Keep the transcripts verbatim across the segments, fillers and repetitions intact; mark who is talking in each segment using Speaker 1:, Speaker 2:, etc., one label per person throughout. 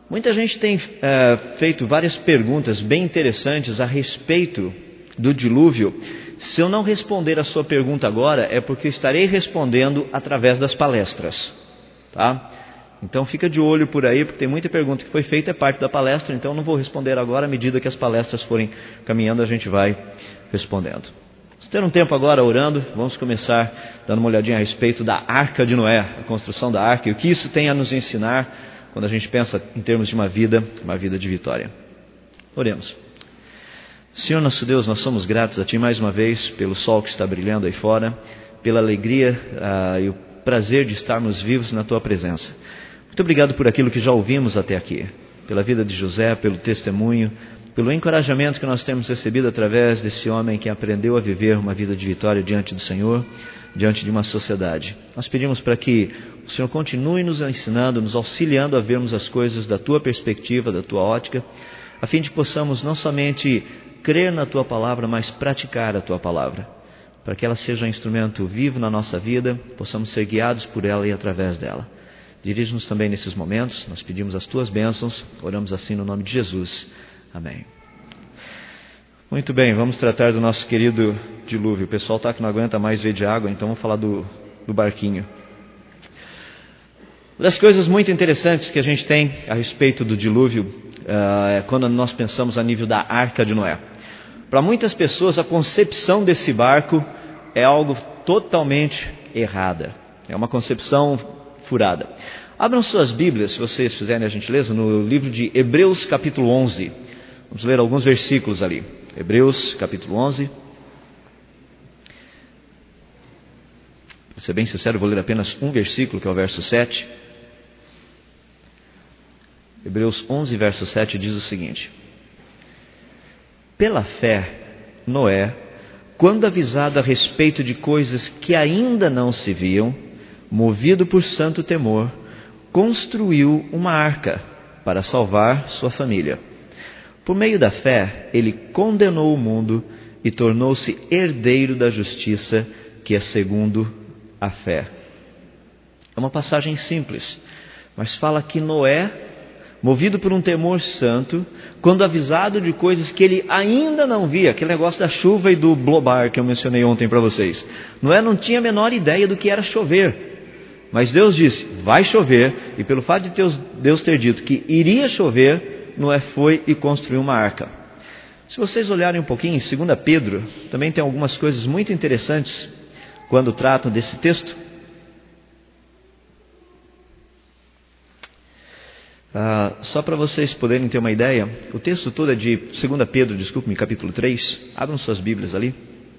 Speaker 1: Muita gente tem é, feito várias perguntas bem interessantes a respeito do dilúvio. Se eu não responder a sua pergunta agora, é porque eu estarei respondendo através das palestras, tá? Então fica de olho por aí, porque tem muita pergunta que foi feita, é parte da palestra, então eu não vou responder agora, à medida que as palestras forem caminhando, a gente vai respondendo. Vamos ter um tempo agora orando, vamos começar dando uma olhadinha a respeito da Arca de Noé, a construção da Arca, e o que isso tem a nos ensinar quando a gente pensa em termos de uma vida, uma vida de vitória. Oremos. Senhor nosso Deus, nós somos gratos a Ti mais uma vez pelo sol que está brilhando aí fora, pela alegria uh, e o prazer de estarmos vivos na Tua presença. Muito obrigado por aquilo que já ouvimos até aqui, pela vida de José, pelo testemunho, pelo encorajamento que nós temos recebido através desse homem que aprendeu a viver uma vida de vitória diante do Senhor, diante de uma sociedade. Nós pedimos para que o Senhor continue nos ensinando, nos auxiliando a vermos as coisas da Tua perspectiva, da Tua ótica, a fim de que possamos não somente crer na Tua palavra, mas praticar a Tua palavra, para que ela seja um instrumento vivo na nossa vida, possamos ser guiados por ela e através dela. Dirige-nos também nesses momentos, nós pedimos as Tuas bênçãos, oramos assim no nome de Jesus. Amém. Muito bem, vamos tratar do nosso querido dilúvio. O pessoal está que não aguenta mais ver de água, então vamos falar do, do barquinho. Uma das coisas muito interessantes que a gente tem a respeito do dilúvio uh, é quando nós pensamos a nível da Arca de Noé. Para muitas pessoas, a concepção desse barco é algo totalmente errada. É uma concepção furada. Abram suas Bíblias, se vocês fizerem a gentileza, no livro de Hebreus capítulo onze. Vamos ler alguns versículos ali. Hebreus capítulo onze. Para ser bem sincero, eu vou ler apenas um versículo, que é o verso sete. Hebreus onze, verso sete diz o seguinte: Pela fé, Noé, quando avisado a respeito de coisas que ainda não se viam, movido por santo temor, construiu uma arca para salvar sua família. Por meio da fé, ele condenou o mundo e tornou-se herdeiro da justiça, que é segundo a fé. É uma passagem simples, mas fala que Noé, movido por um temor santo, quando avisado de coisas que ele ainda não via, aquele negócio da chuva e do blobar que eu mencionei ontem para vocês. Noé não tinha a menor ideia do que era chover, mas Deus disse, vai chover, e pelo fato de Deus ter dito que iria chover, Noé foi e construiu uma arca. Se vocês olharem um pouquinho em Segunda Pedro, também tem algumas coisas muito interessantes quando tratam desse texto. Ah, só para vocês poderem ter uma ideia, o texto todo é de Segunda Pedro, desculpe-me, capítulo três. Abram suas Bíblias ali.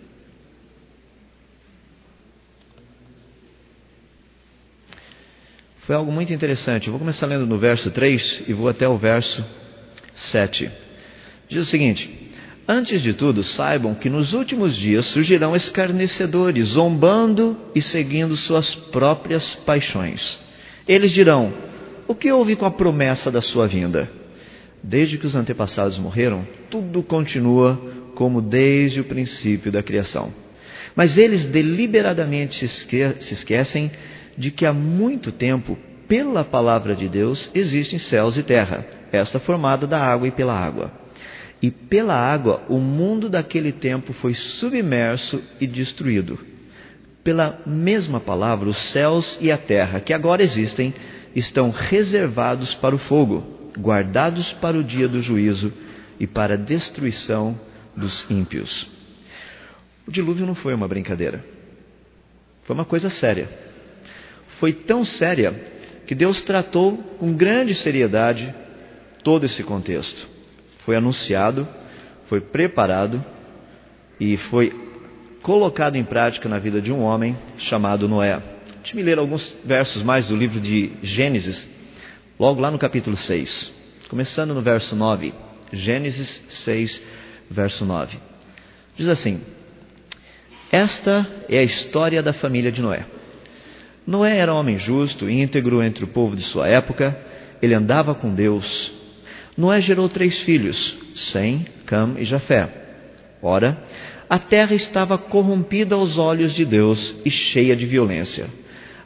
Speaker 1: Foi algo muito interessante. Eu vou começar lendo no verso três e vou até o verso sete. Diz o seguinte: Antes de tudo, saibam que nos últimos dias surgirão escarnecedores, zombando e seguindo suas próprias paixões. Eles dirão: o que houve com a promessa da sua vinda? Desde que os antepassados morreram, tudo continua como desde o princípio da criação. Mas eles deliberadamente se, esque- se esquecem de que há muito tempo, pela palavra de Deus, existem céus e terra, esta formada da água e pela água. E pela água, o mundo daquele tempo foi submerso e destruído. Pela mesma palavra, os céus e a terra, que agora existem, estão reservados para o fogo, guardados para o dia do juízo e para a destruição dos ímpios. O dilúvio não foi uma brincadeira. Foi uma coisa séria. Foi tão séria que Deus tratou com grande seriedade todo esse contexto. Foi anunciado, foi preparado e foi colocado em prática na vida de um homem chamado Noé. Deixa-me ler alguns versos mais do livro de Gênesis, logo lá no capítulo seis, começando no verso nove. Gênesis seis, verso nove. Diz assim: Esta é a história da família de Noé. Noé era um homem justo e íntegro entre o povo de sua época. Ele andava com Deus. Noé gerou três filhos, Sem, Cam e Jafé. Ora, a terra estava corrompida aos olhos de Deus e cheia de violência.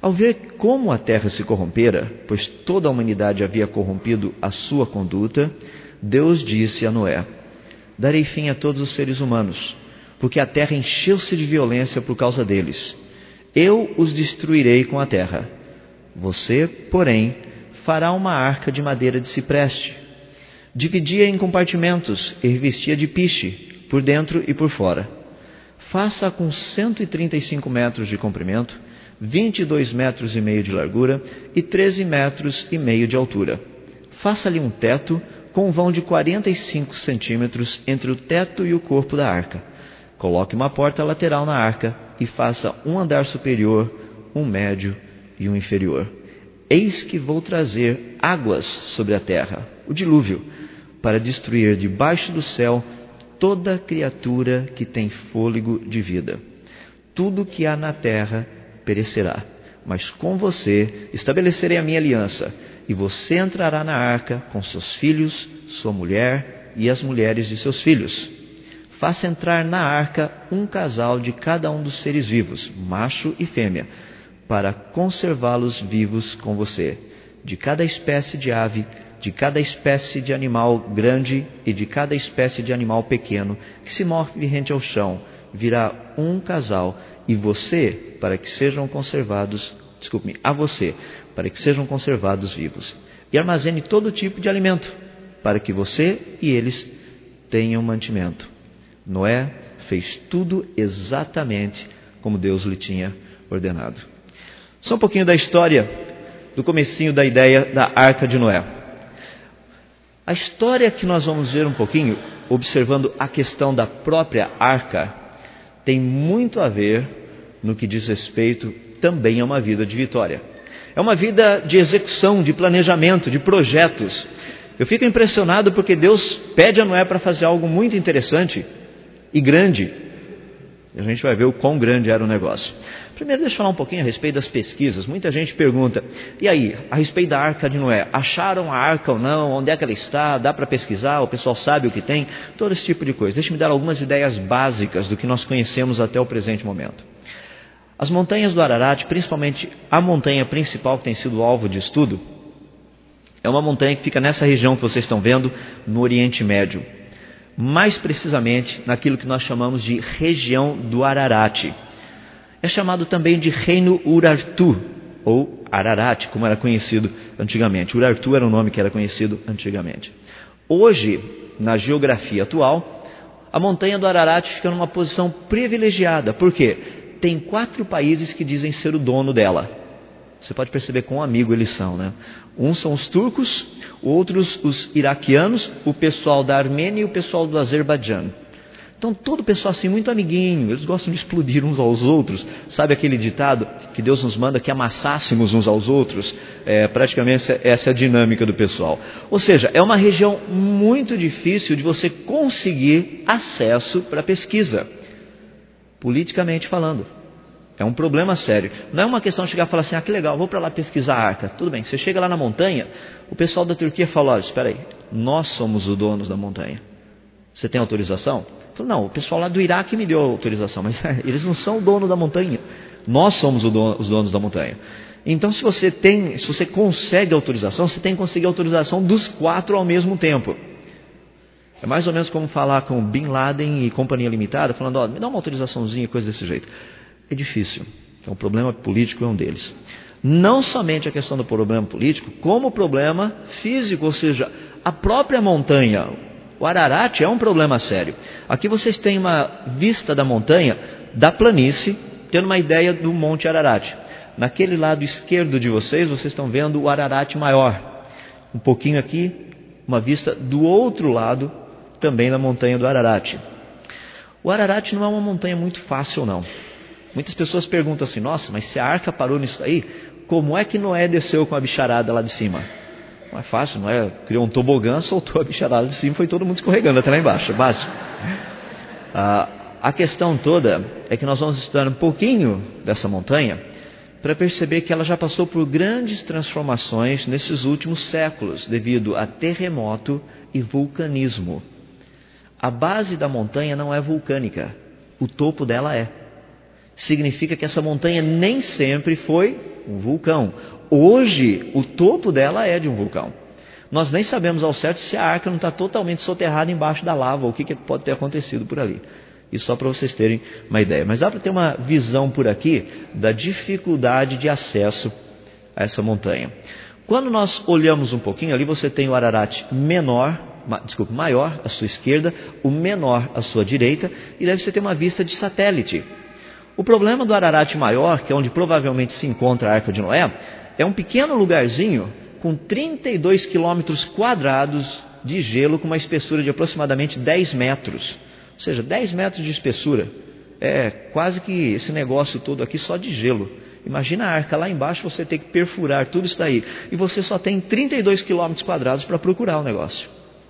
Speaker 1: Ao ver como a terra se corrompera, pois toda a humanidade havia corrompido a sua conduta, Deus disse a Noé: darei fim a todos os seres humanos, porque a terra encheu-se de violência por causa deles. Eu os destruirei com a terra. Você, porém, fará uma arca de madeira de cipreste. Dividia em compartimentos e revestia de piche, por dentro e por fora. Faça com cento e trinta e cinco metros de comprimento, vinte e dois metros e meio de largura e treze metros e meio de altura. Faça-lhe um teto com um vão de quarenta e cinco centímetros entre o teto e o corpo da arca. Coloque uma porta lateral na arca e faça um andar superior, um médio e um inferior. Eis que vou trazer águas sobre a terra, o dilúvio, para destruir debaixo do céu toda criatura que tem fôlego de vida. Tudo que há na terra perecerá, mas com você estabelecerei a minha aliança, e você entrará na arca com seus filhos, sua mulher e as mulheres de seus filhos. Faça entrar na arca um casal de cada um dos seres vivos, macho e fêmea, para conservá-los vivos com você. De cada espécie de ave, de cada espécie de animal grande e de cada espécie de animal pequeno que se move rente ao chão, virá um casal, e você, para que sejam conservados, desculpe-me, a você, para que sejam conservados vivos. E armazene todo tipo de alimento, para que você e eles tenham mantimento. Noé fez tudo exatamente como Deus lhe tinha ordenado. Só um pouquinho da história, do comecinho da ideia da Arca de Noé. A história que nós vamos ver um pouquinho, observando a questão da própria arca, tem muito a ver no que diz respeito também a uma vida de vitória. É uma vida de execução, de planejamento, de projetos. Eu fico impressionado porque Deus pede a Noé para fazer algo muito interessante e grande. E a gente vai ver o quão grande era o negócio. Primeiro, deixa eu falar um pouquinho a respeito das pesquisas. Muita gente pergunta, e aí, a respeito da Arca de Noé, acharam a arca ou não? Onde é que ela está? Dá para pesquisar? O pessoal sabe o que tem? Todo esse tipo de coisa. Deixa-me dar algumas ideias básicas do que nós conhecemos até o presente momento. As montanhas do Ararat, principalmente a montanha principal que tem sido alvo de estudo, é uma montanha que fica nessa região que vocês estão vendo, no Oriente Médio. Mais precisamente naquilo que nós chamamos de região do Ararat. É chamado também de Reino Urartu, ou Ararat, como era conhecido antigamente. Urartu era o nome que era conhecido antigamente. Hoje, na geografia atual, a montanha do Ararat fica numa posição privilegiada. Por quê? Tem quatro países que dizem ser o dono dela. Você pode perceber quão amigo eles são, né? Uns são os turcos, outros os iraquianos, o pessoal da Armênia e o pessoal do Azerbaijão. Então todo o pessoal assim muito amiguinho, eles gostam de explodir uns aos outros. Sabe aquele ditado que Deus nos manda que amassássemos uns aos outros? É, praticamente essa é a dinâmica do pessoal. Ou seja, é uma região muito difícil de você conseguir acesso para pesquisa, politicamente falando. É um problema sério. Não é uma questão de chegar e falar assim, ah, que legal, vou para lá pesquisar a arca. Tudo bem, você chega lá na montanha, o pessoal da Turquia fala, olha, espera aí, nós somos os donos da montanha. Você tem autorização? Falo, não, o pessoal lá do Iraque me deu autorização, mas eles não são o dono da montanha. Nós somos dono, os donos da montanha. Então, se você tem, se você consegue autorização, você tem que conseguir autorização dos quatro ao mesmo tempo. É mais ou menos como falar com Bin Laden e Companhia Limitada, falando, ó, me dá uma autorizaçãozinha, coisa desse jeito. É difícil. Então, o problema político é um deles. Não somente a questão do problema político, como o problema físico, ou seja, a própria montanha, o Ararat é um problema sério. Aqui vocês têm uma vista da montanha, da planície, tendo uma ideia do Monte Ararat. Naquele lado esquerdo de vocês, vocês estão vendo o Ararat maior. Um pouquinho aqui, uma vista do outro lado, também da montanha do Ararat. O Ararat não é uma montanha muito fácil, não. Muitas pessoas perguntam assim, nossa, mas se a arca parou nisso aí, como é que Noé desceu com a bicharada lá de cima? Não é fácil, Noé criou um tobogã, soltou a bicharada de cima, foi todo mundo escorregando até lá embaixo, é básico. Ah, a questão toda é que nós vamos estudar um pouquinho dessa montanha para perceber que ela já passou por grandes transformações nesses últimos séculos, devido a terremoto e vulcanismo. A base da montanha não é vulcânica, o topo dela é. significa que essa montanha nem sempre foi um vulcão. Hoje, o topo dela é de um vulcão. Nós nem sabemos ao certo se a arca não está totalmente soterrada embaixo da lava, ou o que, que pode ter acontecido por ali. Isso só para vocês terem uma ideia. Mas dá para ter uma visão por aqui da dificuldade de acesso a essa montanha. Quando nós olhamos um pouquinho, ali você tem o Ararat menor, desculpe, maior à sua esquerda, o menor à sua direita, e deve você ter uma vista de satélite. O problema do Ararat maior, que é onde provavelmente se encontra a Arca de Noé, é um pequeno lugarzinho com trinta e dois quilômetros quadrados de gelo com uma espessura de aproximadamente dez metros. Ou seja, dez metros de espessura. É quase que esse negócio todo aqui só de gelo. Imagina a arca lá embaixo, você tem que perfurar tudo isso daí. E você só tem trinta e dois quilômetros quadrados para procurar o negócio.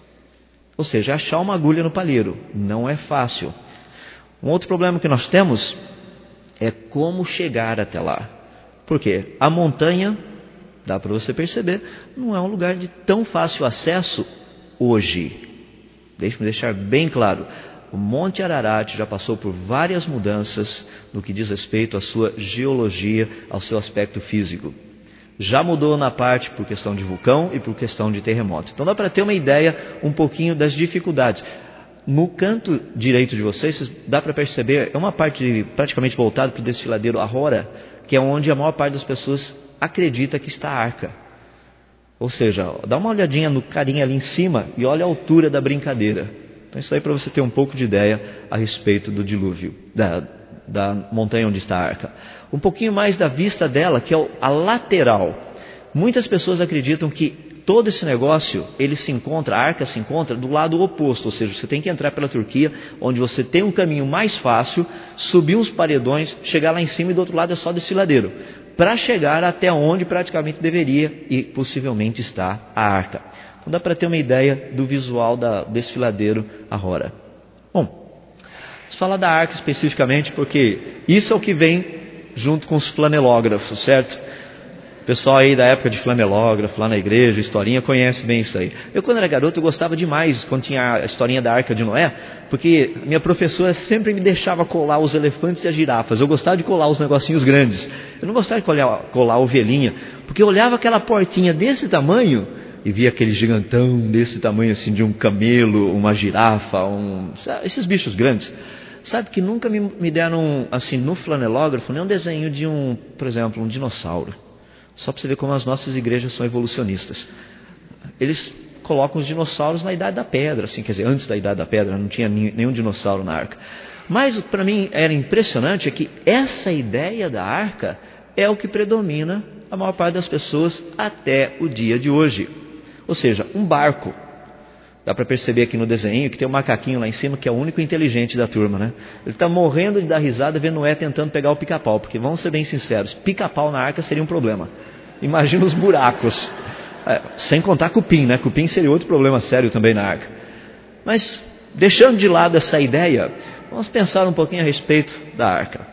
Speaker 1: Ou seja, achar uma agulha no palheiro não é fácil. Um outro problema que nós temos é como chegar até lá. Por quê? A montanha, dá para você perceber, não é um lugar de tão fácil acesso hoje. Deixe-me deixar bem claro. O Monte Ararat já passou por várias mudanças no que diz respeito à sua geologia, ao seu aspecto físico. Já mudou na parte por questão de vulcão e por questão de terremoto. Então dá para ter uma ideia um pouquinho das dificuldades. No canto direito de vocês, dá para perceber, é uma parte praticamente voltada para o desfiladeiro Ahora, que é onde a maior parte das pessoas acredita que está a arca. Ou seja, dá uma olhadinha no carinha ali em cima e olha a altura da brincadeira. Então isso aí para você ter um pouco de ideia a respeito do dilúvio, da, da montanha onde está a arca. Um pouquinho mais da vista dela, que é a lateral. Muitas pessoas acreditam que todo esse negócio, ele se encontra, a arca se encontra do lado oposto, ou seja, você tem que entrar pela Turquia, onde você tem um caminho mais fácil, subir uns paredões, chegar lá em cima e do outro lado é só desfiladeiro, para chegar até onde praticamente deveria e possivelmente está a arca. Então dá para ter uma ideia do visual da desfiladeiro Ahora. Bom, vamos falar da arca especificamente, porque isso é o que vem junto com os flanelógrafos, certo? O pessoal aí da época de flanelógrafo, lá na igreja, historinha, conhece bem isso aí. Eu, quando era garoto, eu gostava demais quando tinha a historinha da Arca de Noé, porque minha professora sempre me deixava colar os elefantes e as girafas. Eu gostava de colar os negocinhos grandes. Eu não gostava de colar, colar a ovelhinha, porque eu olhava aquela portinha desse tamanho e via aquele gigantão desse tamanho, assim, de um camelo, uma girafa, um, esses bichos grandes. Sabe que nunca me, me deram, assim, no flanelógrafo, nem um desenho de um, por exemplo, um dinossauro. Só para você ver como as nossas igrejas são evolucionistas. Eles colocam os dinossauros na Idade da Pedra, assim, quer dizer, antes da Idade da Pedra, não tinha nenhum dinossauro na arca. Mas para mim era impressionante é que essa ideia da arca é o que predomina a maior parte das pessoas até o dia de hoje. Ou seja, um barco. Dá para perceber aqui no desenho que tem um macaquinho lá em cima que é o único inteligente da turma, né? Ele está morrendo de dar risada vendo Noé tentando pegar o pica-pau, porque vamos ser bem sinceros, pica-pau na arca seria um problema. Imagina os buracos, é, sem contar cupim, né? Cupim seria outro problema sério também na arca. Mas deixando de lado essa ideia, vamos pensar um pouquinho a respeito da arca.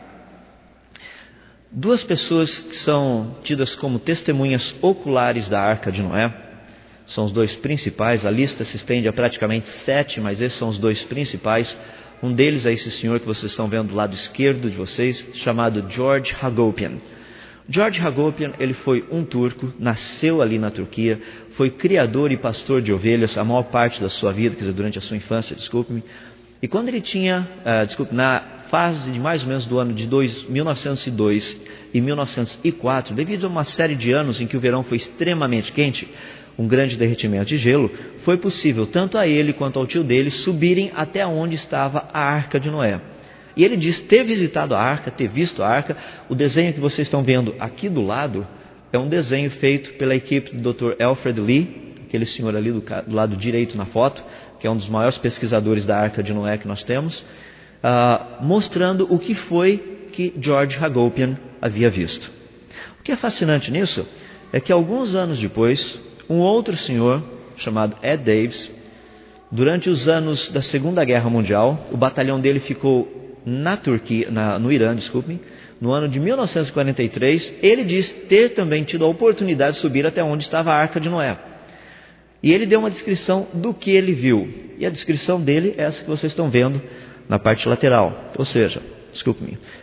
Speaker 1: Duas pessoas que são tidas como testemunhas oculares da arca de Noé, são os dois principais, a lista se estende a praticamente sete, mas esses são os dois principais. Um deles é esse senhor que vocês estão vendo do lado esquerdo de vocês, chamado George Hagopian. George Hagopian, ele foi um turco, nasceu ali na Turquia, foi criador e pastor de ovelhas a maior parte da sua vida, quer dizer, durante a sua infância, desculpe-me. E quando ele tinha, uh, desculpe, na fase de mais ou menos do ano de dois, mil novecentos e dois e mil novecentos e quatro, devido a uma série de anos em que o verão foi extremamente quente, um grande derretimento de gelo, foi possível tanto a ele quanto ao tio dele subirem até onde estava a Arca de Noé. E ele diz ter visitado a arca, ter visto a arca. O desenho que vocês estão vendo aqui do lado é um desenho feito pela equipe do doutor Alfred Lee, aquele senhor ali do, do lado direito na foto, que é um dos maiores pesquisadores da Arca de Noé que nós temos, uh, mostrando o que foi que George Hagopian havia visto. O que é fascinante nisso é que alguns anos depois, um outro senhor, chamado Ed Davis, durante os anos da Segunda Guerra Mundial, o batalhão dele ficou na Turquia, na, no Irã, desculpe, no ano de mil novecentos e quarenta e três, ele diz ter também tido a oportunidade de subir até onde estava a Arca de Noé. E ele deu uma descrição do que ele viu. E a descrição dele é essa que vocês estão vendo na parte lateral. Ou seja, desculpe-me,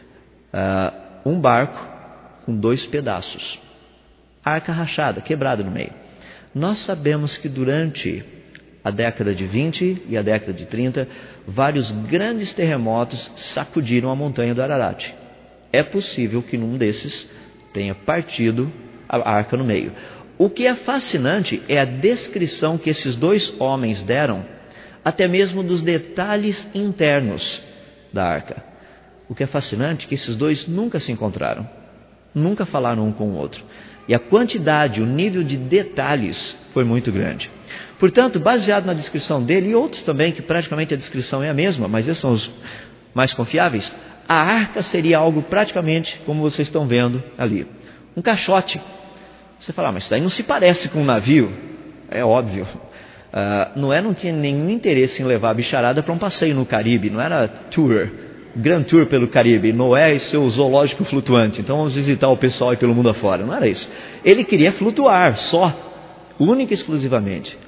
Speaker 1: uh, um barco com dois pedaços. Arca rachada, quebrada no meio. Nós sabemos que durante a década de vinte e a década de trinta, vários grandes terremotos sacudiram a montanha do Ararat. É possível que num desses tenha partido a arca no meio. O que é fascinante é a descrição que esses dois homens deram, até mesmo dos detalhes internos da arca. O que é fascinante é que esses dois nunca se encontraram, nunca falaram um com o outro. E a quantidade, o nível de detalhes foi muito grande. Portanto, baseado na descrição dele, e outros também, que praticamente a descrição é a mesma, mas esses são os mais confiáveis, a arca seria algo praticamente como vocês estão vendo ali. Um caixote. Você fala, ah, mas isso daí não se parece com um navio. É óbvio. Uh, Noé não tinha nenhum interesse em levar a bicharada para um passeio no Caribe. Não era tour, Grand Tour pelo Caribe. Noé e seu zoológico flutuante. Então vamos visitar o pessoal aí pelo mundo afora. Não era isso. Ele queria flutuar só, única e exclusivamente.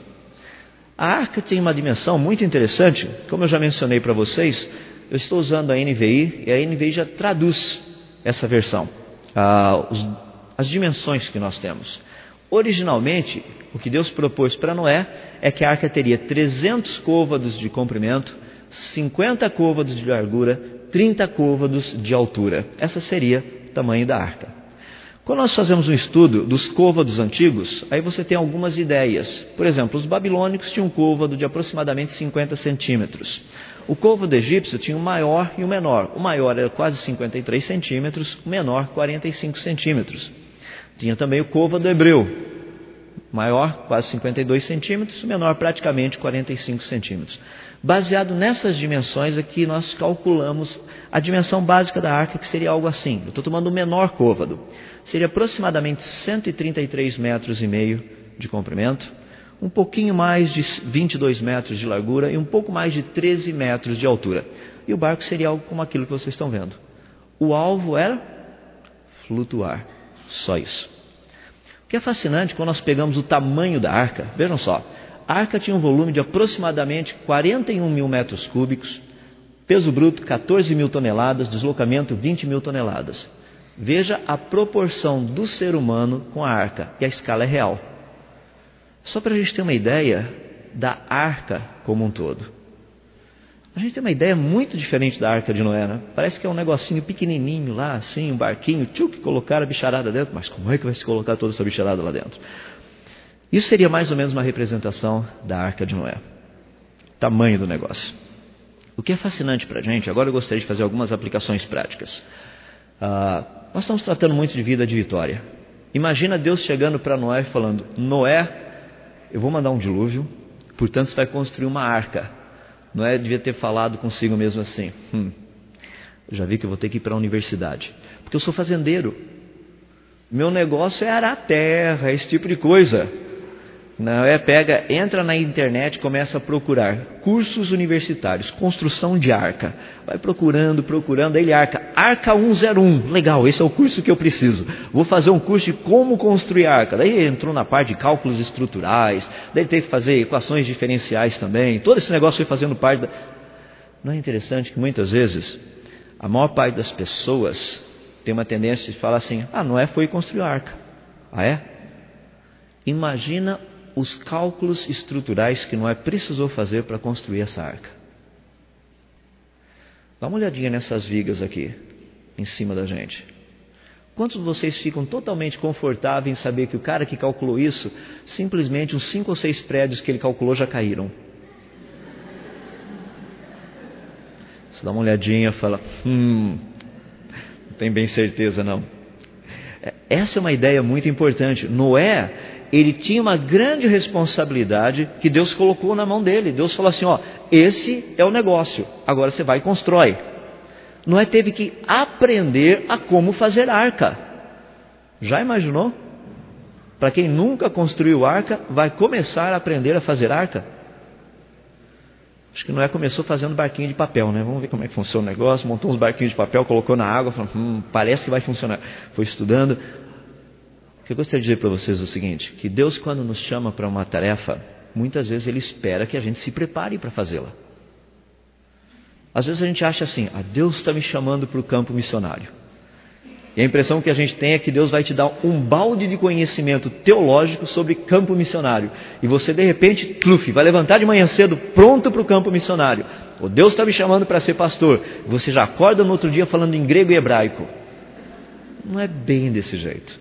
Speaker 1: A arca tem uma dimensão muito interessante. Como eu já mencionei para vocês, eu estou usando a N V I e a N V I já traduz essa versão. Uh, os As dimensões que nós temos. Originalmente, o que Deus propôs para Noé é que a arca teria trezentos côvados de comprimento, cinquenta côvados de largura, trinta côvados de altura. Essa seria o tamanho da arca. Quando nós fazemos um estudo dos côvados antigos, aí você tem algumas ideias. Por exemplo, os babilônicos tinham um côvado de aproximadamente cinquenta centímetros. O côvado egípcio tinha o maior e o menor. O maior era quase cinquenta e três centímetros, o menor quarenta e cinco centímetros. Tinha também o côvado hebreu, maior quase cinquenta e dois centímetros, o menor praticamente quarenta e cinco centímetros. Baseado nessas dimensões aqui, nós calculamos a dimensão básica da arca, que seria algo assim. Eu estou tomando o menor côvado. Seria aproximadamente cento e trinta e três metros e meio de comprimento, um pouquinho mais de vinte e dois metros de largura e um pouco mais de treze metros de altura. E o barco seria algo como aquilo que vocês estão vendo. O alvo era flutuar. Só isso. O que é fascinante, quando nós pegamos o tamanho da arca, vejam só, a arca tinha um volume de aproximadamente quarenta e um mil metros cúbicos, peso bruto quatorze mil toneladas, deslocamento vinte mil toneladas. Veja a proporção do ser humano com a arca, e a escala é real. Só para a gente ter uma ideia da arca como um todo. A gente tem uma ideia muito diferente da arca de Noé, né? Parece que é um negocinho pequenininho lá, assim, um barquinho, tchuk, colocar a bicharada dentro. Mas como é que vai se colocar toda essa bicharada lá dentro? Isso seria mais ou menos uma representação da arca de Noé. Tamanho do negócio. O que é fascinante para a gente, agora eu gostaria de fazer algumas aplicações práticas. Ah, nós estamos tratando muito de vida de vitória. Imagina Deus chegando para Noé e falando, Noé, eu vou mandar um dilúvio, portanto você vai construir uma arca. Noé devia ter falado consigo mesmo assim, hum, eu já vi que eu vou ter que ir para a universidade, porque eu sou fazendeiro, meu negócio é arar terra, esse tipo de coisa. Noé pega, entra na internet, começa a procurar cursos universitários, construção de arca, vai procurando, procurando, aí ele arca, arca cento e um, legal, esse é o curso que eu preciso, vou fazer um curso de como construir arca. Daí ele entrou na parte de cálculos estruturais, daí ele teve que fazer equações diferenciais também, todo esse negócio foi fazendo parte da... Não é interessante que muitas vezes a maior parte das pessoas tem uma tendência de falar assim, ah, Noé foi construir a arca. Ah é? Imagina os cálculos estruturais que Noé precisou fazer para construir essa arca. Dá uma olhadinha nessas vigas aqui, em cima da gente. Quantos de vocês ficam totalmente confortáveis em saber que o cara que calculou isso, simplesmente uns cinco ou seis prédios que ele calculou já caíram? Você dá uma olhadinha e fala, hum, não tem bem certeza não. Essa é uma ideia muito importante. Noé, ele tinha uma grande responsabilidade que Deus colocou na mão dele. Deus falou assim, ó, esse é o negócio, agora você vai e constrói. Noé teve que aprender a como fazer arca. Já imaginou? Para quem nunca construiu arca, vai começar a aprender a fazer arca? Acho que Noé começou fazendo barquinho de papel, né? Vamos ver como é que funciona o negócio. Montou uns barquinhos de papel, colocou na água, falou, hum, parece que vai funcionar. Foi estudando. O que eu gostaria de dizer para vocês é o seguinte, que Deus, quando nos chama para uma tarefa, muitas vezes Ele espera que a gente se prepare para fazê-la. Às vezes a gente acha assim, ah, Deus está me chamando para o campo missionário. E a impressão que a gente tem é que Deus vai te dar um balde de conhecimento teológico sobre campo missionário. E você, de repente, tluf, vai levantar de manhã cedo, pronto para o campo missionário. O Deus está me chamando para ser pastor. E você já acorda no outro dia falando em grego e hebraico. Não é bem desse jeito.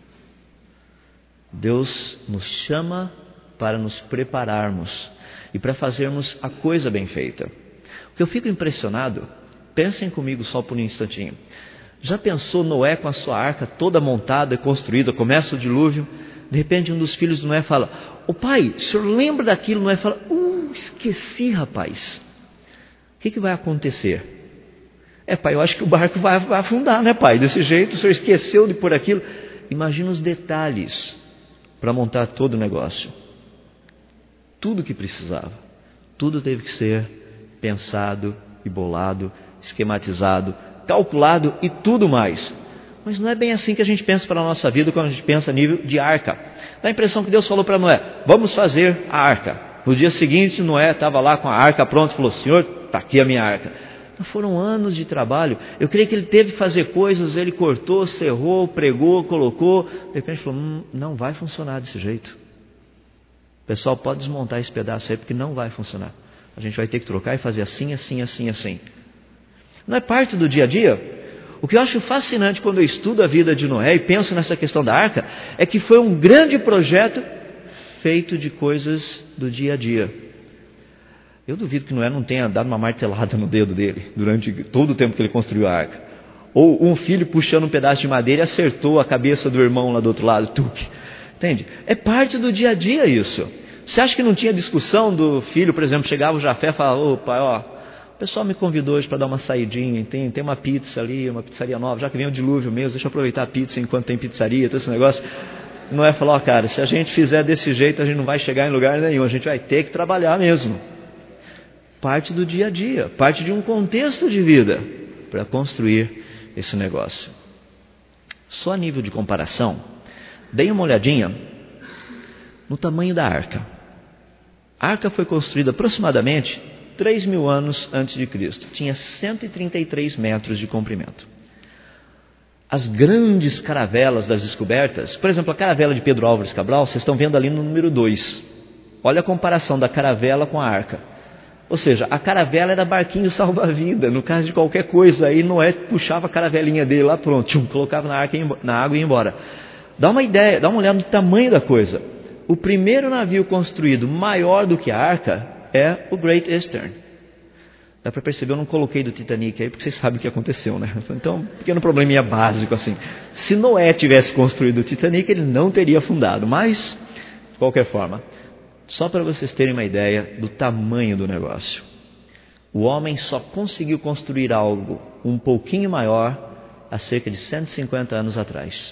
Speaker 1: Deus nos chama para nos prepararmos e para fazermos a coisa bem feita. O que eu fico impressionado, pensem comigo só por um instantinho. Já pensou Noé com a sua arca toda montada e construída, começa o dilúvio, de repente um dos filhos de Noé fala: ô pai, o senhor lembra daquilo? Noé fala: uh, esqueci, rapaz. O que, que vai acontecer? É, pai, eu acho que o barco vai, vai afundar, né, pai? Desse jeito, o senhor esqueceu de pôr aquilo. Imagina os detalhes para montar todo o negócio. Tudo que precisava, tudo teve que ser pensado e bolado, esquematizado, calculado e tudo mais. Mas não é bem assim que a gente pensa para a nossa vida quando a gente pensa a nível de arca. Dá a impressão que Deus falou para Noé: vamos fazer a arca. No dia seguinte, Noé estava lá com a arca pronta e falou: Senhor, está aqui a minha arca. Mas foram anos de trabalho. Eu creio que ele teve que fazer coisas, ele cortou, serrou, pregou, colocou. De repente falou: hum, não vai funcionar desse jeito. O pessoal pode desmontar esse pedaço aí porque não vai funcionar. A gente vai ter que trocar e fazer assim, assim, assim, assim. Não é parte do dia a dia? O que eu acho fascinante quando eu estudo a vida de Noé e penso nessa questão da arca, é que foi um grande projeto feito de coisas do dia a dia. Eu duvido que Noé não tenha dado uma martelada no dedo dele durante todo o tempo que ele construiu a arca. Ou um filho puxando um pedaço de madeira e acertou a cabeça do irmão lá do outro lado. Tuque. Entende? É parte do dia a dia isso. Você acha que não tinha discussão do filho, por exemplo, chegava o Jafé e falava: ô pai, ó, o pessoal me convidou hoje para dar uma saidinha, tem, tem uma pizza ali, uma pizzaria nova, já que vem o dilúvio mesmo, deixa eu aproveitar a pizza enquanto tem pizzaria, todo esse negócio. Não é falar: ó, cara, se a gente fizer desse jeito, a gente não vai chegar em lugar nenhum, a gente vai ter que trabalhar mesmo. Parte do dia a dia, parte de um contexto de vida para construir esse negócio. Só a nível de comparação, deem uma olhadinha no tamanho da arca. A arca foi construída aproximadamente três mil anos antes de Cristo. Tinha cento e trinta e três metros de comprimento. As grandes caravelas das descobertas, por exemplo, a caravela de Pedro Álvares Cabral, vocês estão vendo ali no número dois. Olha a comparação da caravela com a arca. Ou seja, a caravela era barquinho salva-vida, no caso de qualquer coisa. Aí Noé puxava a caravelinha dele lá, pronto, tchum, colocava na, arca, na água e ia embora. Dá uma ideia, dá uma olhada no tamanho da coisa. O primeiro navio construído maior do que a arca é o Great Eastern. Dá para perceber, eu não coloquei do Titanic aí, porque vocês sabem o que aconteceu, né? Então, pequeno probleminha básico assim. Se Noé tivesse construído o Titanic, ele não teria afundado. Mas, de qualquer forma, só para vocês terem uma ideia do tamanho do negócio. O homem só conseguiu construir algo um pouquinho maior há cerca de cento e cinquenta anos atrás.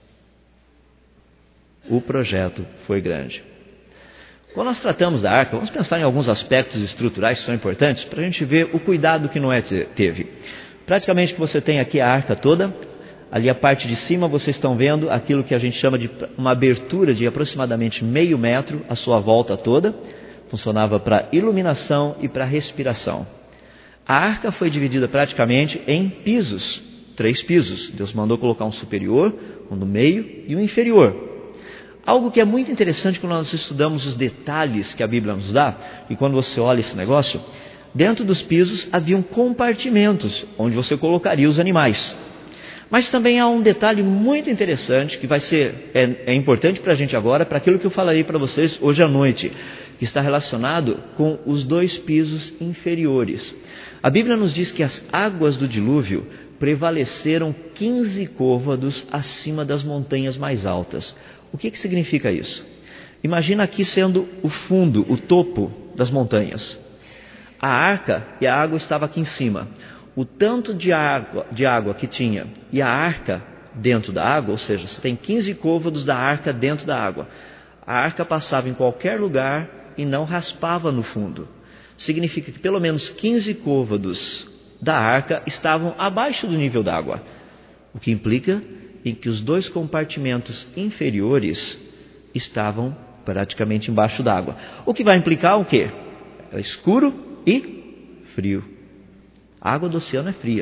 Speaker 1: O projeto foi grande. Quando nós tratamos da arca, vamos pensar em alguns aspectos estruturais que são importantes para a gente ver o cuidado que Noé teve. Praticamente que você tem aqui a arca toda, ali a parte de cima vocês estão vendo aquilo que a gente chama de uma abertura de aproximadamente meio metro à sua volta toda. Funcionava para iluminação e para respiração. A arca foi dividida praticamente em pisos, três pisos. Deus mandou colocar um superior, um no meio e um inferior. Algo que é muito interessante quando nós estudamos os detalhes que a Bíblia nos dá, e quando você olha esse negócio, dentro dos pisos haviam compartimentos, onde você colocaria os animais. Mas também há um detalhe muito interessante, que vai ser, é, é importante para a gente agora, para aquilo que eu falarei para vocês hoje à noite, que está relacionado com os dois pisos inferiores. A Bíblia nos diz que as águas do dilúvio prevaleceram quinze côvados acima das montanhas mais altas. O que, que significa isso? Imagina aqui sendo o fundo, o topo das montanhas. A arca e a água estava aqui em cima. O tanto de água, de água que tinha e a arca dentro da água, ou seja, você tem quinze côvados da arca dentro da água. A arca passava em qualquer lugar e não raspava no fundo. Significa que pelo menos quinze côvados da arca estavam abaixo do nível d'água. O que implica em que os dois compartimentos inferiores estavam praticamente embaixo d'água. O que vai implicar o quê? É escuro e frio. A água do oceano é fria,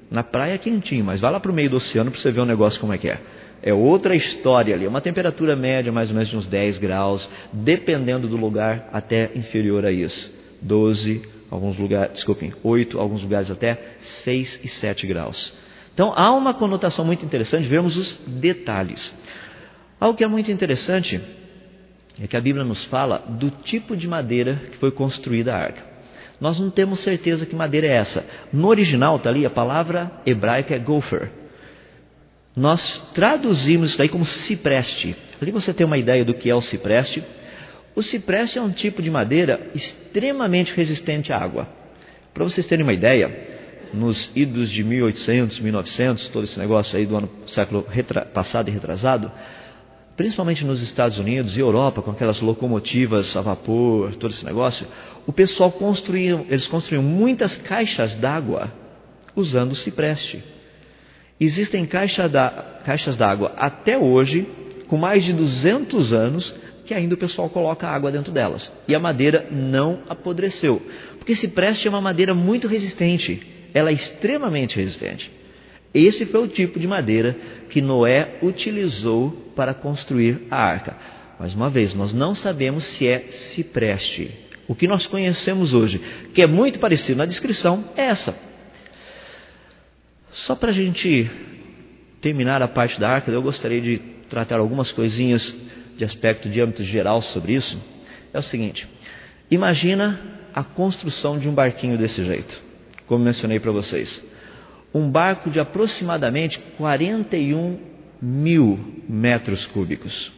Speaker 1: Na praia é quentinho, mas vai lá para o meio do oceano para você ver o negócio como é que é. É outra história ali, é uma temperatura média mais ou menos de uns dez graus, dependendo do lugar, até inferior a isso. doze, alguns lugares, desculpem, oito, alguns lugares até seis e sete graus. Então há uma conotação muito interessante, vermos os detalhes. Algo que é muito interessante é que a Bíblia nos fala do tipo de madeira que foi construída a arca. Nós não temos certeza que madeira é essa. No original está ali, a palavra hebraica é gopher. Nós traduzimos isso daí como cipreste. Ali você tem uma ideia do que é o cipreste. O cipreste é um tipo de madeira extremamente resistente à água. Para vocês terem uma ideia, nos idos de mil e oitocentos, mil e novecentos, todo esse negócio aí do ano século retra- passado e retrasado, principalmente nos Estados Unidos e Europa, com aquelas locomotivas a vapor, todo esse negócio, o pessoal construía, eles construíam muitas caixas d'água usando cipreste. Existem caixa da, caixas d'água até hoje, com mais de duzentos anos, que ainda o pessoal coloca água dentro delas. E a madeira não apodreceu. Porque cipreste é uma madeira muito resistente. Ela é extremamente resistente. Esse foi o tipo de madeira que Noé utilizou para construir a arca. Mais uma vez, nós não sabemos se é cipreste. O que nós conhecemos hoje, que é muito parecido na descrição, é essa. Só para a gente terminar a parte da arca, eu gostaria de tratar algumas coisinhas de aspecto de âmbito geral sobre isso. É o seguinte, imagina a construção de um barquinho desse jeito, como mencionei para vocês. Um barco de aproximadamente quarenta e um mil metros cúbicos.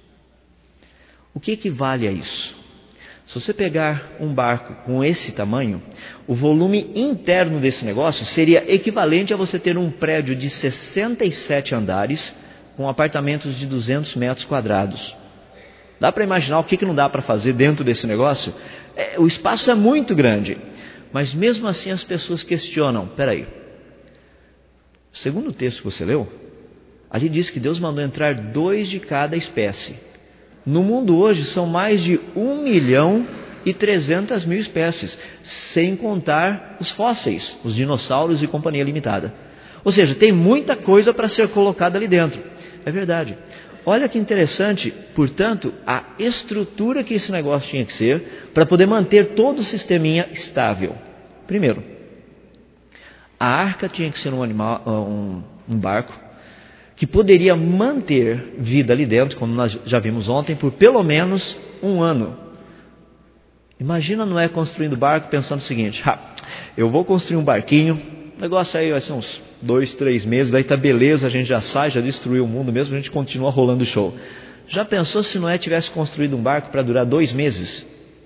Speaker 1: O que equivale a isso? Se você pegar um barco com esse tamanho, o volume interno desse negócio seria equivalente a você ter um prédio de sessenta e sete andares com apartamentos de duzentos metros quadrados. Dá para imaginar o que, que não dá para fazer dentro desse negócio? É, o espaço é muito grande, mas mesmo assim as pessoas questionam, peraí, segundo o texto que você leu, ali diz que Deus mandou entrar dois de cada espécie. No mundo hoje são mais de um milhão e trezentas mil espécies, sem contar os fósseis, os dinossauros e companhia limitada. Ou seja, tem muita coisa para ser colocada ali dentro. É verdade. Olha que interessante, portanto, a estrutura que esse negócio tinha que ser para poder manter todo o sisteminha estável. Primeiro, a arca tinha que ser um, animal, um, um barco que poderia manter vida ali dentro, como nós já vimos ontem, por pelo menos um ano. Imagina Noé construindo barco pensando o seguinte, ah, eu vou construir um barquinho, o negócio aí vai ser uns dois, três meses, daí tá beleza, a gente já sai, já destruiu o mundo mesmo, a gente continua rolando o show. Já pensou se Noé tivesse construído um barco para durar dois meses?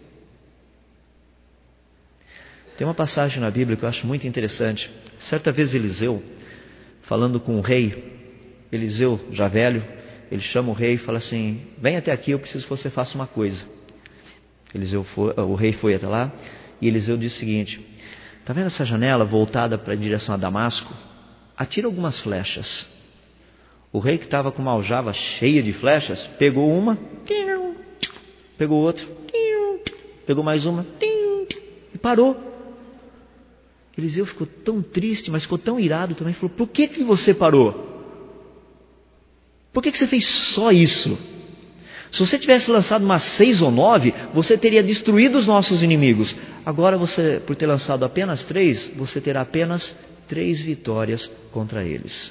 Speaker 1: Tem uma passagem na Bíblia que eu acho muito interessante. Certa vez Eliseu, falando com o rei, Eliseu, já velho, ele chama o rei e fala assim, vem até aqui, eu preciso que você faça uma coisa. Eliseu foi, o rei foi até lá e Eliseu disse o seguinte, está vendo essa janela voltada para a direção a Damasco? Atira algumas flechas. O rei, que estava com uma aljava cheia de flechas, pegou uma, pegou outra, pegou mais uma e parou. Eliseu ficou tão triste, mas ficou tão irado também, falou, por que, que você parou? Por que, que você fez só isso? Se você tivesse lançado umas seis ou nove, você teria destruído os nossos inimigos. Agora, você, por ter lançado apenas três, você terá apenas três vitórias contra eles.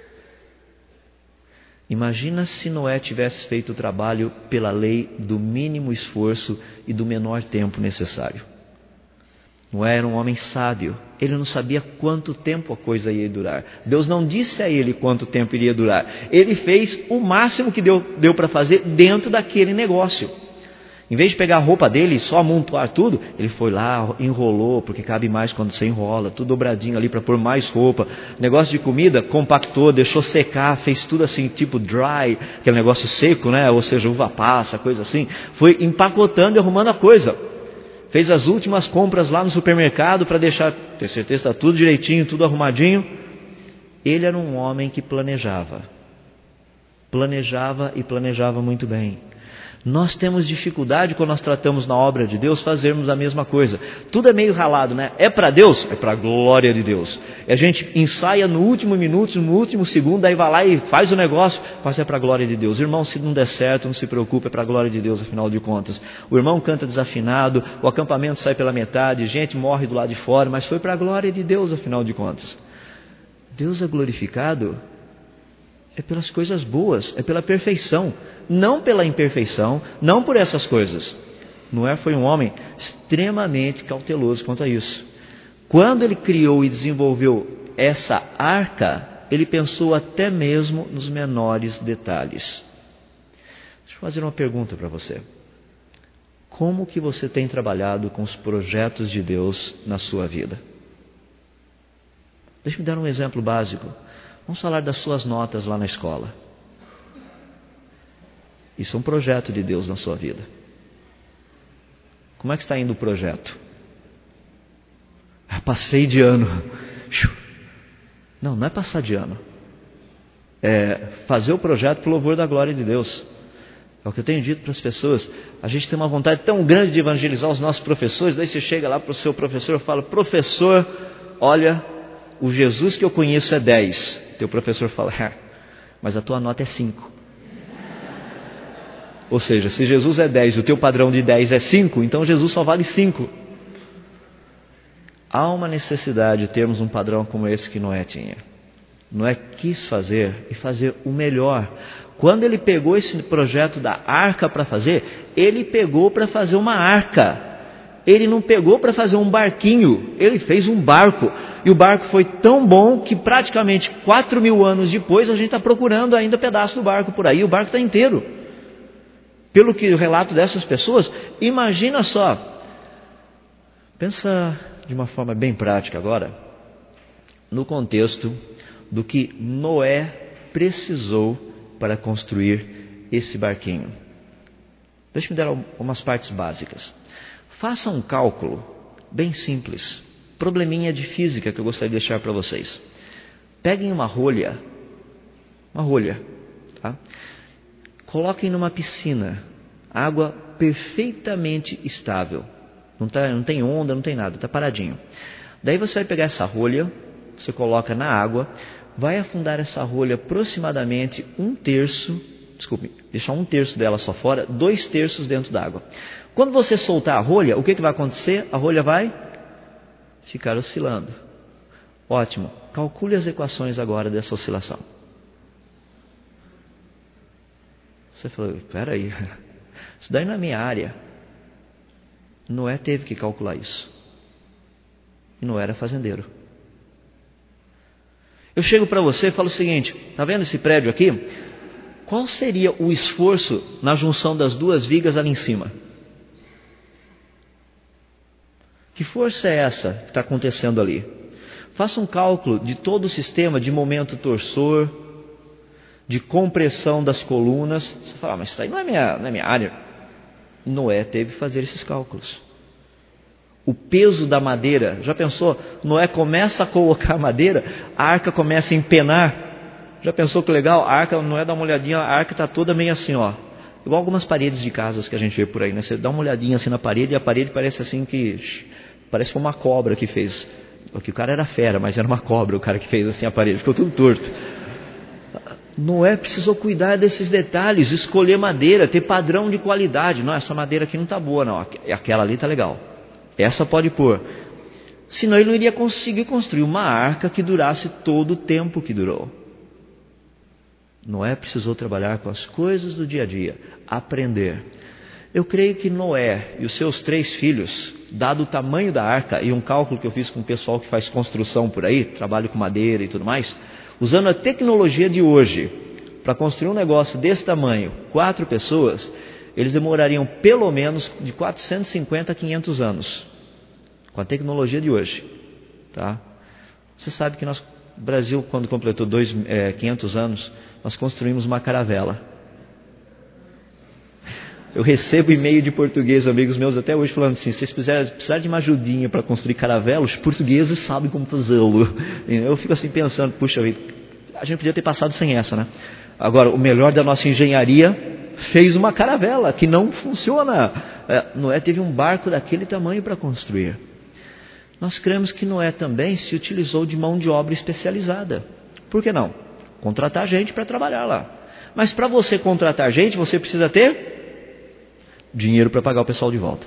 Speaker 1: Imagina se Noé tivesse feito o trabalho pela lei do mínimo esforço e do menor tempo necessário. Noé era um homem sábio, ele não sabia quanto tempo a coisa ia durar. Deus não disse a ele quanto tempo iria durar. Ele fez o máximo que deu, deu para fazer dentro daquele negócio. Em vez de pegar a roupa dele e só amontoar tudo, ele foi lá, enrolou, porque cabe mais quando você enrola, tudo dobradinho ali para pôr mais roupa. Negócio de comida, compactou, deixou secar, fez tudo assim, tipo dry, aquele negócio seco, né? Ou seja, uva passa, coisa assim. Foi empacotando e arrumando a coisa. Fez as últimas compras lá no supermercado para deixar, ter certeza que está tudo direitinho, tudo arrumadinho. Ele era um homem que planejava. Planejava e planejava muito bem. Nós temos dificuldade quando nós tratamos na obra de Deus fazermos a mesma coisa. Tudo é meio ralado, né? É para Deus? É para a glória de Deus. E a gente ensaia no último minuto, no último segundo, aí vai lá e faz o negócio, mas é para a glória de Deus. Irmão, se não der certo, não se preocupe, é para a glória de Deus, afinal de contas. O irmão canta desafinado, o acampamento sai pela metade, gente morre do lado de fora, mas foi para a glória de Deus, afinal de contas. Deus é glorificado é pelas coisas boas, é pela perfeição, não pela imperfeição, não por essas coisas. Noé foi um homem extremamente cauteloso quanto a isso. Quando ele criou e desenvolveu essa arca, ele pensou até mesmo nos menores detalhes. Deixa eu fazer uma pergunta para você. Como que você tem trabalhado com os projetos de Deus na sua vida? Deixa eu dar um exemplo básico. Vamos falar das suas notas lá na escola. Isso é um projeto de Deus na sua vida. Como é que está indo o projeto? Ah, passei de ano. Não, não é passar de ano. É fazer o projeto para o louvor da glória de Deus. É o que eu tenho dito para as pessoas. A gente tem uma vontade tão grande de evangelizar os nossos professores. Daí você chega lá para o seu professor e fala: professor, olha, o Jesus que eu conheço é dez. Teu professor fala: ah, mas a tua nota é cinco. Ou seja, se Jesus é dez e o teu padrão de dez é cinco, então Jesus só vale cinco. Há uma necessidade de termos um padrão como esse que Noé tinha. Noé quis fazer e fazer o melhor. Quando ele pegou esse projeto da arca para fazer, ele pegou para fazer uma arca. Ele não pegou para fazer um barquinho, ele fez um barco. E o barco foi tão bom que praticamente quatro mil anos depois a gente está procurando ainda pedaço do barco por aí. O barco está inteiro. Pelo que o relato dessas pessoas, imagina só. Pensa de uma forma bem prática agora, no contexto do que Noé precisou para construir esse barquinho. Deixa eu me dar umas partes básicas. Faça um cálculo bem simples, probleminha de física que eu gostaria de deixar para vocês. Peguem uma rolha, uma rolha, tá? Coloquem numa piscina, água perfeitamente estável, não, tá, não tem onda, não tem nada, está paradinho. Daí você vai pegar essa rolha, você coloca na água, vai afundar essa rolha aproximadamente um terço, desculpe, deixar um terço dela só fora, dois terços dentro da água. Quando você soltar a rolha, o que, que vai acontecer? A rolha vai ficar oscilando. Ótimo. Calcule as equações agora dessa oscilação. Você falou: espera aí, isso daí não é minha área. Noé teve que calcular isso. E Noé era fazendeiro. Eu chego para você e falo o seguinte: está vendo esse prédio aqui? Qual seria o esforço na junção das duas vigas ali em cima? Que força é essa que está acontecendo ali? Faça um cálculo de todo o sistema de momento torsor, de compressão das colunas. Você fala: mas isso aí não é minha, não é minha área. Noé teve que fazer esses cálculos. O peso da madeira, já pensou? Noé começa a colocar madeira, a arca começa a empenar. Já pensou que legal? A arca, Noé dá uma olhadinha, a arca está toda meio assim, ó. Igual algumas paredes de casas que a gente vê por aí, né? Você dá uma olhadinha assim na parede e a parede parece assim que... parece que foi uma cobra que fez. Porque o cara era fera, mas era uma cobra o cara que fez assim a parede. Ficou tudo torto. Noé precisou cuidar desses detalhes, escolher madeira, ter padrão de qualidade. Não, essa madeira aqui não está boa, não. Aquela ali está legal. Essa pode pôr. Senão ele não iria conseguir construir uma arca que durasse todo o tempo que durou. Noé precisou trabalhar com as coisas do dia a dia, aprender. Eu creio que Noé e os seus três filhos, dado o tamanho da arca e um cálculo que eu fiz com o pessoal que faz construção por aí, trabalho com madeira e tudo mais, usando a tecnologia de hoje, para construir um negócio desse tamanho, quatro pessoas, eles demorariam pelo menos de quatrocentos e cinquenta a quinhentos anos, com a tecnologia de hoje. Tá? Você sabe que nós, o Brasil, quando completou dois, é, quinhentos anos, nós construímos uma caravela. Eu recebo e-mail de português, amigos meus até hoje, falando assim: se vocês precisarem de uma ajudinha para construir caravela, os portugueses sabem como fazê-lo. Eu fico assim pensando: puxa vida, a gente podia ter passado sem essa, né? Agora, o melhor da nossa engenharia fez uma caravela que não funciona. Noé teve um barco daquele tamanho para construir. Nós cremos que Noé também se utilizou de mão de obra especializada. Por que não? Contratar gente para trabalhar lá. Mas para você contratar gente, você precisa ter dinheiro para pagar o pessoal de volta.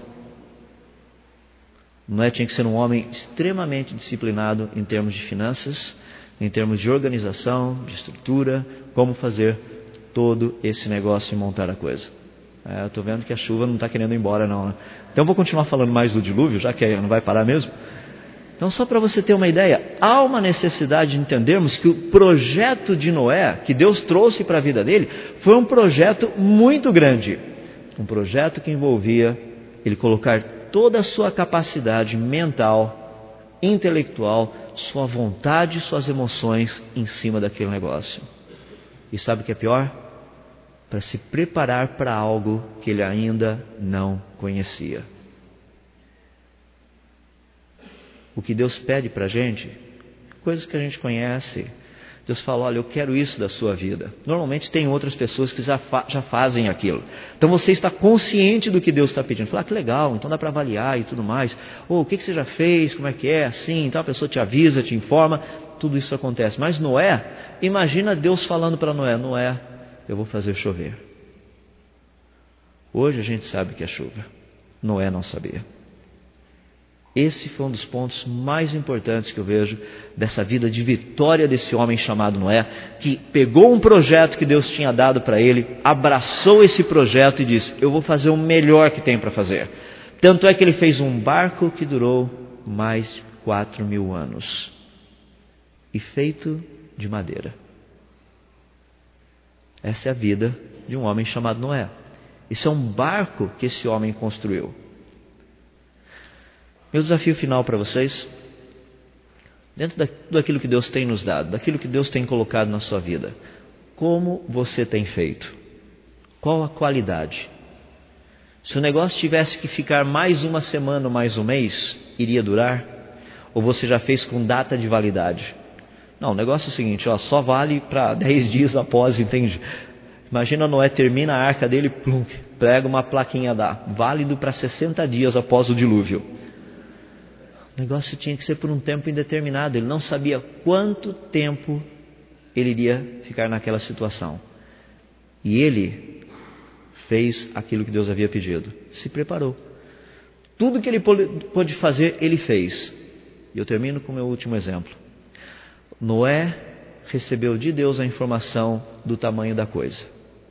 Speaker 1: Noé tinha que ser um homem extremamente disciplinado em termos de finanças, em termos de organização, de estrutura, como fazer todo esse negócio e montar a coisa. É, eu estou vendo que a chuva não está querendo ir embora não, né? Então eu vou continuar falando mais do dilúvio, já que não vai parar mesmo. Então só para você ter uma ideia, há uma necessidade de entendermos que o projeto de Noé, que Deus trouxe para a vida dele, foi um projeto muito grande. Um projeto que envolvia ele colocar toda a sua capacidade mental, intelectual, sua vontade, suas emoções em cima daquele negócio. E sabe o que é pior? Para se preparar para algo que ele ainda não conhecia. O que Deus pede para a gente, coisas que a gente conhece. Deus fala, olha, eu quero isso da sua vida. Normalmente tem outras pessoas que já, fa- já fazem aquilo. Então você está consciente do que Deus está pedindo. Fala, ah, que legal, então dá para avaliar e tudo mais. Ou o que, que você já fez, como é que é, assim. Então a pessoa te avisa, te informa, tudo isso acontece. Mas Noé, imagina Deus falando para Noé, Noé, eu vou fazer chover. Hoje a gente sabe que é chuva. Noé não sabia. Esse foi um dos pontos mais importantes que eu vejo dessa vida de vitória desse homem chamado Noé, que pegou um projeto que Deus tinha dado para ele, abraçou esse projeto e disse, eu vou fazer o melhor que tem para fazer. Tanto é que ele fez um barco que durou mais de quatro mil anos e feito de madeira. Essa é a vida de um homem chamado Noé. Isso é um barco que esse homem construiu. Meu desafio final para vocês, dentro da, daquilo que Deus tem nos dado, daquilo que Deus tem colocado na sua vida, como você tem feito? Qual a qualidade? Se o negócio tivesse que ficar mais uma semana ou mais um mês, iria durar? Ou você já fez com data de validade? Não, o negócio é o seguinte, ó, só vale para dez dias após, entende? Imagina Noé termina a arca dele, plum, prega uma plaquinha lá, válido para sessenta dias após o dilúvio. O negócio tinha que ser por um tempo indeterminado. Ele não sabia quanto tempo ele iria ficar naquela situação. E ele fez aquilo que Deus havia pedido. Se preparou. Tudo que ele pôde fazer, ele fez. E eu termino com o meu último exemplo. Noé recebeu de Deus a informação do tamanho da coisa.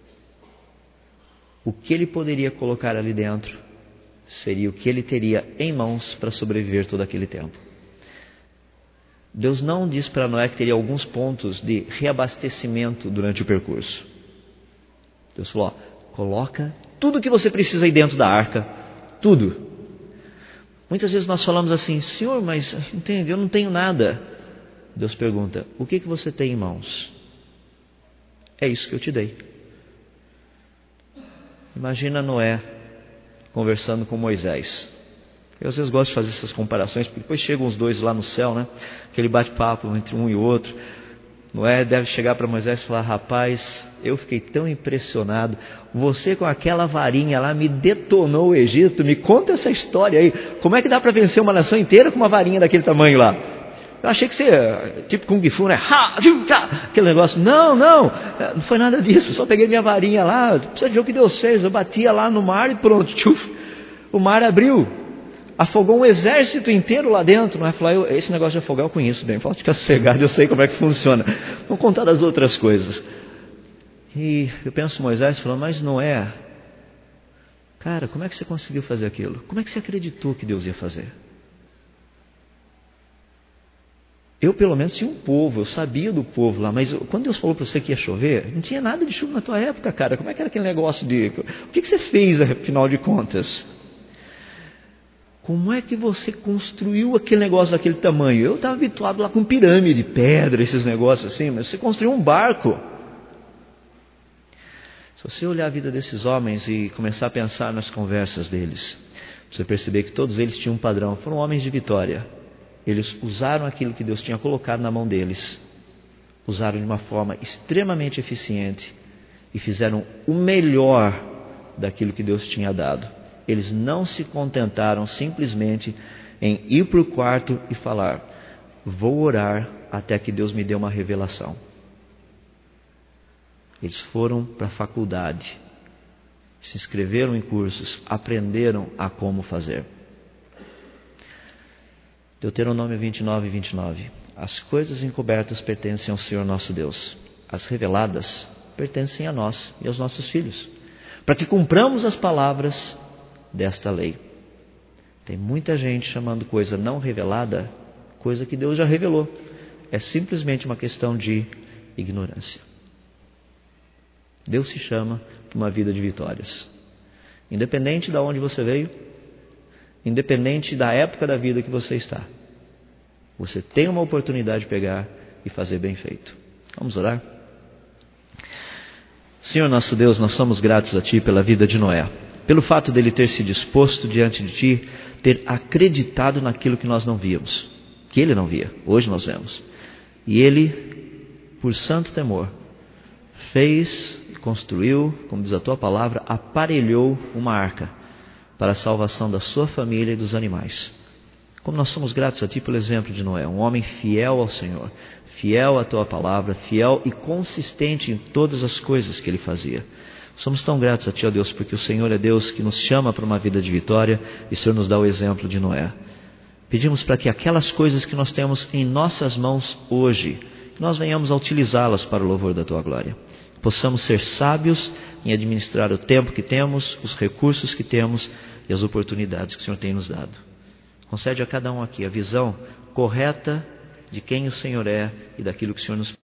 Speaker 1: O que ele poderia colocar ali dentro seria o que ele teria em mãos para sobreviver todo aquele tempo. Deus não disse para Noé que teria alguns pontos de reabastecimento durante o percurso. Deus falou, ó, coloca tudo que você precisa aí dentro da arca, tudo. Muitas vezes nós falamos assim, Senhor, mas entende, eu não tenho nada. Deus pergunta, o que, que você tem em mãos? É isso que eu te dei. Imagina Noé conversando com Moisés. Eu às vezes gosto de fazer essas comparações, porque depois chegam os dois lá no céu, né? Aquele bate-papo entre um e outro. Noé deve chegar para Moisés e falar, rapaz, eu fiquei tão impressionado, você com aquela varinha lá me detonou o Egito, me conta essa história aí, como é que dá para vencer uma nação inteira com uma varinha daquele tamanho lá? Eu achei que você, tipo Kung Fu, né? Ha, ha, aquele negócio. Não, não, não foi nada disso. Só peguei minha varinha lá. Precisa de ver o que Deus fez. Eu batia lá no mar e pronto. Tchuf, o mar abriu. Afogou um exército inteiro lá dentro. Não é? Falar, eu, esse negócio de afogar eu conheço bem. Pode ficar sossegado, eu sei como é que funciona. Vamos contar das outras coisas. E eu penso Moisés falando, mas Noé, cara, como é que você conseguiu fazer aquilo? Como é que você acreditou que Deus ia fazer? Eu, pelo menos, tinha um povo, eu sabia do povo lá, mas quando Deus falou para você que ia chover, não tinha nada de chuva na tua época, cara. Como é que era aquele negócio de... O que, que você fez, afinal de contas? Como é que você construiu aquele negócio daquele tamanho? Eu estava habituado lá com pirâmide, pedra, esses negócios assim, mas você construiu um barco. Se você olhar a vida desses homens e começar a pensar nas conversas deles, você perceber que todos eles tinham um padrão, foram homens de vitória. Eles usaram aquilo que Deus tinha colocado na mão deles, usaram de uma forma extremamente eficiente e fizeram o melhor daquilo que Deus tinha dado. Eles não se contentaram simplesmente em ir para o quarto e falar: vou orar até que Deus me dê uma revelação. Eles foram para a faculdade, se inscreveram em cursos, aprenderam a como fazer. Deuteronômio vinte e nove, vinte e nove. As coisas encobertas pertencem ao Senhor nosso Deus. As reveladas pertencem a nós e aos nossos filhos, para que cumpramos as palavras desta lei. Tem muita gente chamando coisa não revelada, coisa que Deus já revelou. É simplesmente uma questão de ignorância. Deus se chama para uma vida de vitórias. Independente de onde você veio, independente da época da vida que você está, você tem uma oportunidade de pegar e fazer bem feito. Vamos orar? Senhor nosso Deus, nós somos gratos a Ti pela vida de Noé, pelo fato dele ter se disposto diante de Ti, ter acreditado naquilo que nós não víamos, que ele não via, hoje nós vemos. E ele, por santo temor, fez, construiu, como diz a Tua palavra, aparelhou uma arca para a salvação da sua família e dos animais. Como nós somos gratos a Ti pelo exemplo de Noé, um homem fiel ao Senhor, fiel à Tua palavra, fiel e consistente em todas as coisas que ele fazia. Somos tão gratos a Ti, ó Deus, porque o Senhor é Deus que nos chama para uma vida de vitória e o Senhor nos dá o exemplo de Noé. Pedimos para que aquelas coisas que nós temos em nossas mãos hoje, nós venhamos a utilizá-las para o louvor da Tua glória. Possamos ser sábios em administrar o tempo que temos, os recursos que temos e as oportunidades que o Senhor tem nos dado. Concede a cada um aqui a visão correta de quem o Senhor é e daquilo que o Senhor nos